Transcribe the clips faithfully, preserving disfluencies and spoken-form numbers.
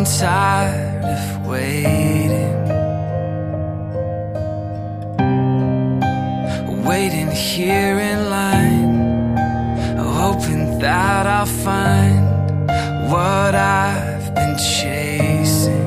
growing tired of waiting, waiting here in line, hoping that I'll find what I've been chasing.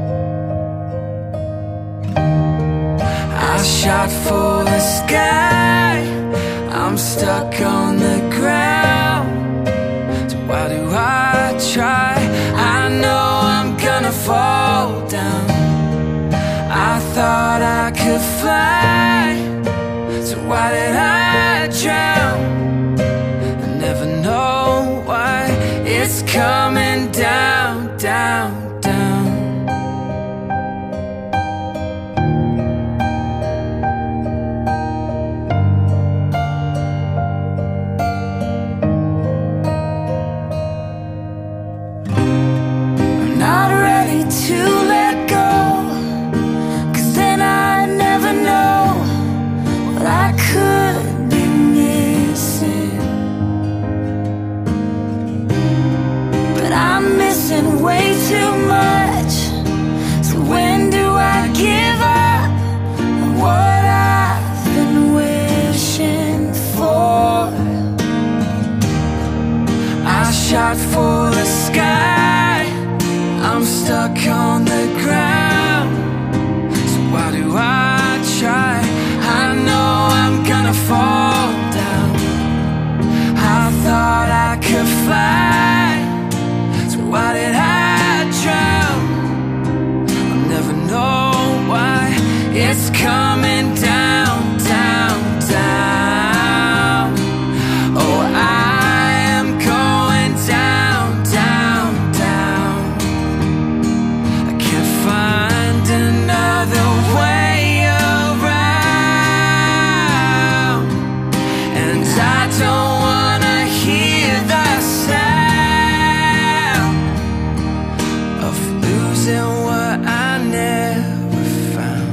I shot for the sky, I'm stuck on the ground. So why do I try? I know I'm gonna fall down. I thought I could fly, so why did I drown? I never know why it's coming down, down, down. I'm not ready to let go, 'cause then I never know what I could be missing. But I'm missing way too much, so when do I give up on what I've been wishing for? I shot for the sky, I'm stuck on the ground. So why do I try? I know I'm gonna fall down. I thought I could fly, so why did I drown? I'll never know why it's coming down, down, down. Oh, I am going down, down, down. I can't find another way around, and I don't wanna hear the sound of losing what I never found.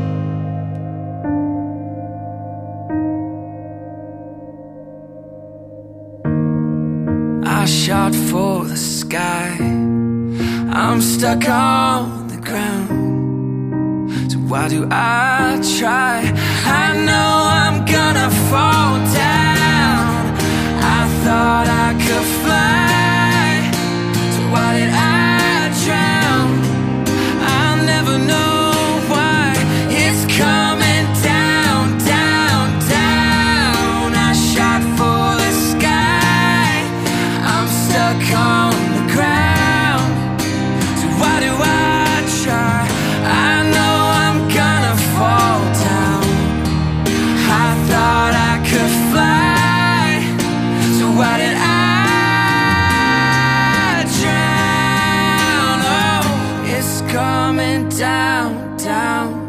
I shot for the sky, I'm stuck on the ground. So why do I try? I know I'm gonna fall down. I thought I could fly, so why did I drown? I'll never know why it's coming down, down, down. I shot for the sky, I'm stuck on the ground. So why do I try? I know I'm gonna fall down. I thought I could fly, so why did I drown? Oh, it's coming down, down.